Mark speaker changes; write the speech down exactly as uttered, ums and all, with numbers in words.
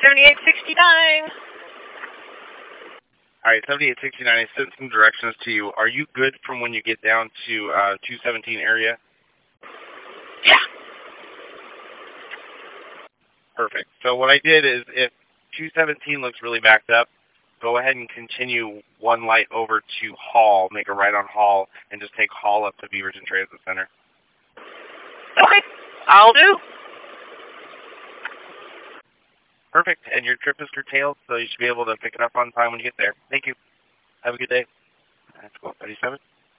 Speaker 1: seventy-eight sixty-nine.
Speaker 2: All right, seventy-eight sixty-nine, I sent some directions to you. Are you good from when you get down to uh, two seventeen area?
Speaker 1: Yeah.
Speaker 2: Perfect. So what I did is if two seventeen looks really backed up, go ahead and continue one light over to Hall, make a right on Hall, and just take Hall up to Beaverton Transit Center.
Speaker 1: Okay, I'll do.
Speaker 2: Perfect. And your trip is curtailed, so you should be able to pick it up on time when you get there. Thank you. Have a good day. Let's go, thirty-seven.